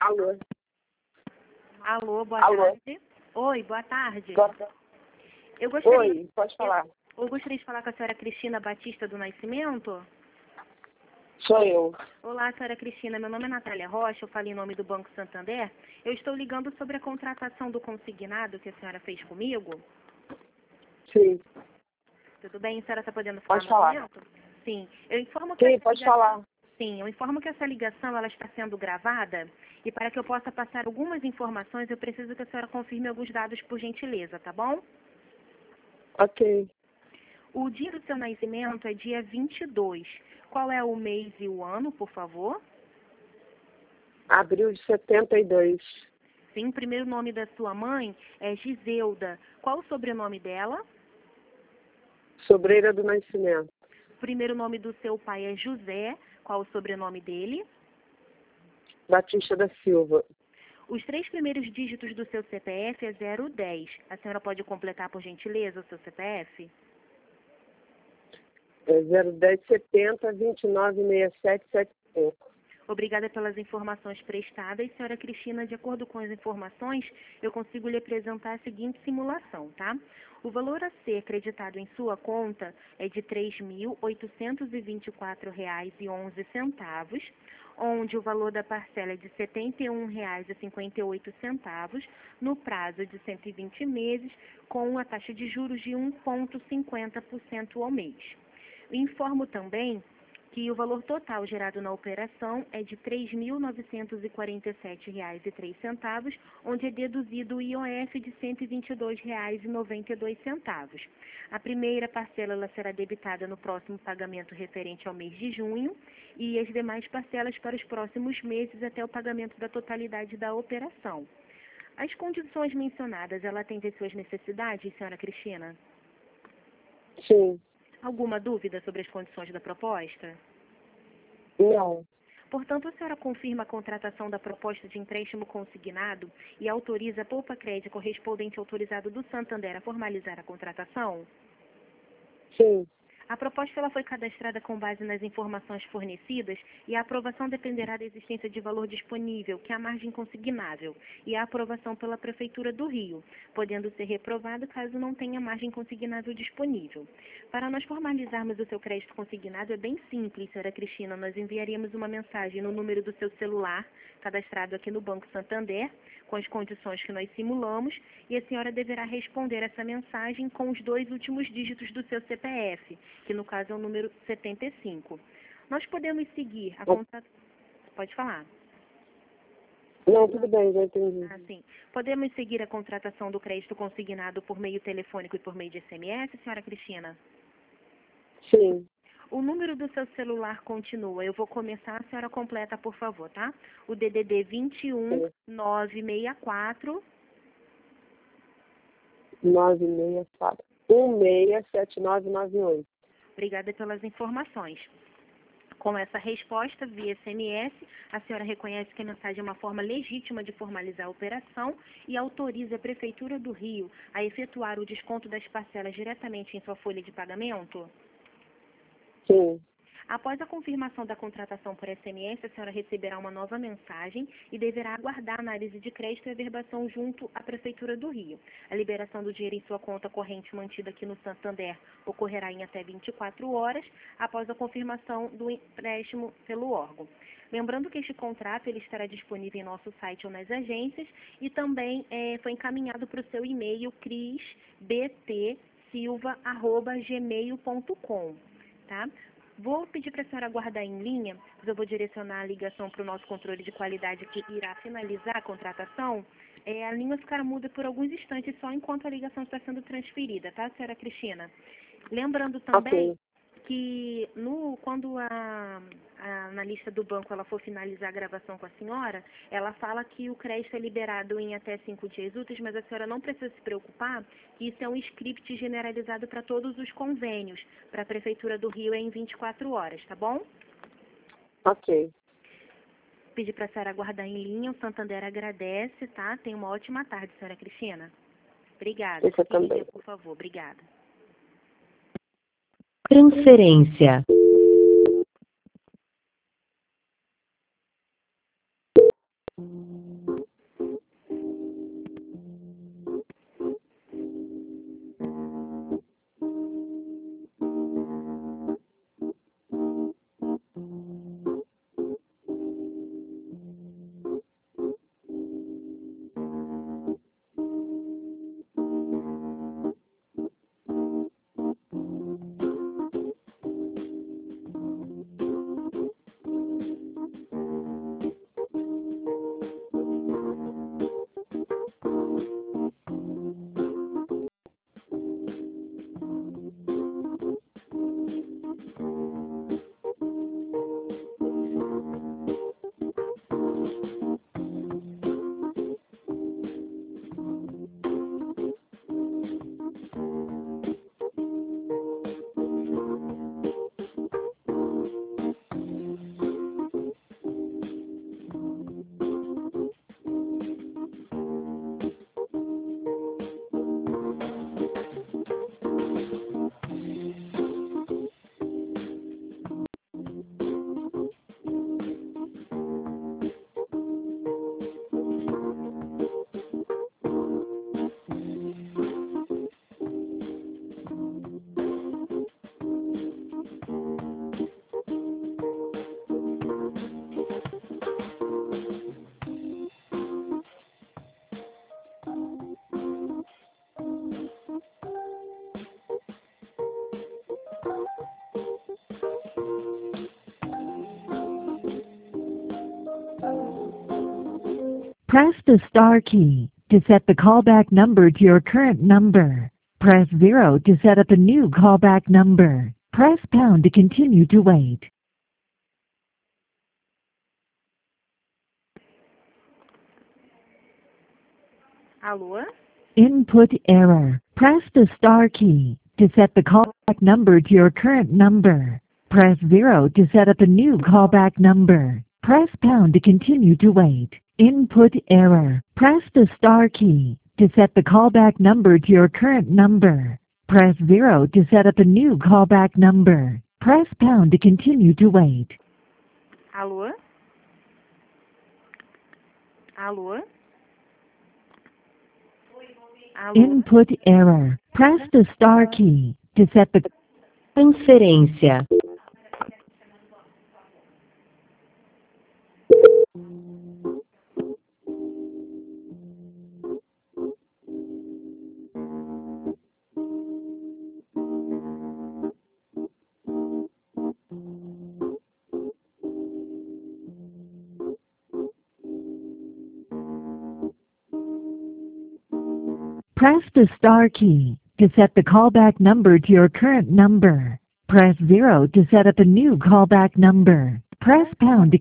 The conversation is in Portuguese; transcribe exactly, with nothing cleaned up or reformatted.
Alô? Alô, boa Alô? tarde. Oi, boa tarde. Boa tarde. Eu gostaria, Oi, pode falar. eu, eu gostaria de falar com a senhora Cristina Batista do Nascimento. Sou eu. Olá, senhora Cristina. Meu nome é Natália Rocha, eu falo em nome do Banco Santander. Eu estou ligando sobre a contratação do consignado que a senhora fez comigo. Sim. Tudo bem? A senhora está podendo falar Pode no falar. momento? Sim. Eu informo que Sim, essa pode ligação... falar. Sim, eu informo que essa ligação ela está sendo gravada e para que eu possa passar algumas informações, eu preciso que a senhora confirme alguns dados por gentileza, tá bom? Ok. O dia do seu nascimento é dia vinte e dois. Qual é o mês e o ano, por favor? Abril de setenta e dois. Sim, o primeiro nome da sua mãe é Giselda. Qual o sobrenome dela? Sobreira do Nascimento. O primeiro nome do seu pai é José. Qual o sobrenome dele? Batista da Silva. Os três primeiros dígitos do seu C P F é zero dez. A senhora pode completar, por gentileza, o seu C P F? É zero dez setenta vinte e nove sessenta e sete setenta e cinco. Obrigada pelas informações prestadas. Senhora Cristina, de acordo com as informações, eu consigo lhe apresentar a seguinte simulação, tá? O valor a ser acreditado em sua conta é de três mil oitocentos e vinte e quatro reais e onze centavos, onde o valor da parcela é de setenta e um reais e cinquenta e oito centavos, no prazo de cento e vinte meses, com a taxa de juros de um vírgula cinquenta por cento ao mês. Informo também que o valor total gerado na operação é de três mil novecentos e quarenta e sete reais e três centavos, onde é deduzido o I O F de cento e vinte e dois reais e noventa e dois centavos. A primeira parcela ela será debitada no próximo pagamento referente ao mês de junho e as demais parcelas para os próximos meses até o pagamento da totalidade da operação. As condições mencionadas, ela atende às suas necessidades, senhora Cristina? Sim. Alguma dúvida sobre as condições da proposta? Não. Portanto, a senhora confirma a contratação da proposta de empréstimo consignado e autoriza a Poupa Crédito correspondente autorizado do Santander a formalizar a contratação? Sim. A proposta ela foi cadastrada com base nas informações fornecidas e a aprovação dependerá da existência de valor disponível, que é a margem consignável, e a aprovação pela Prefeitura do Rio, podendo ser reprovado caso não tenha margem consignável disponível. Para nós formalizarmos o seu crédito consignado é bem simples, senhora Cristina. Nós enviaríamos uma mensagem no número do seu celular, cadastrado aqui no Banco Santander, com as condições que nós simulamos, e a senhora deverá responder essa mensagem com os dois últimos dígitos do seu C P F, que no caso é o número setenta e cinco. Nós podemos seguir a contratação... Pode falar. Não, tudo bem, já entendi. Ah, sim. Podemos seguir a contratação do crédito consignado por meio telefônico e por meio de S M S, senhora Cristina? Sim. O número do seu celular continua. Eu vou começar, a senhora completa, por favor, tá? O D D D vinte e um, nove seis quatro... nove seis quatro. um seis sete nove nove oito. Obrigada pelas informações. Com essa resposta, via S M S, a senhora reconhece que a mensagem é uma forma legítima de formalizar a operação e autoriza a Prefeitura do Rio a efetuar o desconto das parcelas diretamente em sua folha de pagamento? Sim. Após a confirmação da contratação por S M S, a senhora receberá uma nova mensagem e deverá aguardar a análise de crédito e averbação junto à Prefeitura do Rio. A liberação do dinheiro em sua conta corrente mantida aqui no Santander ocorrerá em até vinte e quatro horas após a confirmação do empréstimo pelo órgão. Lembrando que este contrato ele estará disponível em nosso site ou nas agências e também é, foi encaminhado para o seu e-mail cris b t silva arroba gmail ponto com, tá? Vou pedir para a senhora aguardar em linha, mas eu vou direcionar a ligação para o nosso controle de qualidade que irá finalizar a contratação. É, a linha ficará muda por alguns instantes só enquanto a ligação está sendo transferida, tá, senhora Cristina? Lembrando também Ok. que no, quando a, a analista do banco ela for finalizar a gravação com a senhora, ela fala que o crédito é liberado em até cinco dias úteis, mas a senhora não precisa se preocupar, que isso é um script generalizado para todos os convênios. Para a Prefeitura do Rio é em vinte e quatro horas, tá bom? Ok. Pedir para a senhora aguardar em linha, o Santander agradece, tá? Tenha uma ótima tarde, senhora Cristina. Obrigada. Você Fique em também. linha, por favor. Obrigada. Transferência. Press the star key to set the callback number to your current number. Press zero to set up a new callback number. Press pound to continue to wait. Alô? Input error. Press the star key to set the callback number to your current number. Press zero to set up a new callback number. Press pound to continue to wait. Input error. Press the star key to set the callback number to your current number. Press zero to set up a new callback number. Press pound to continue to wait. Alô? Alô? Alô? Input error. Press the star key to set the Transferência. Press the star key to set the callback number to your current number. Press zero to set up a new callback number. Press pound to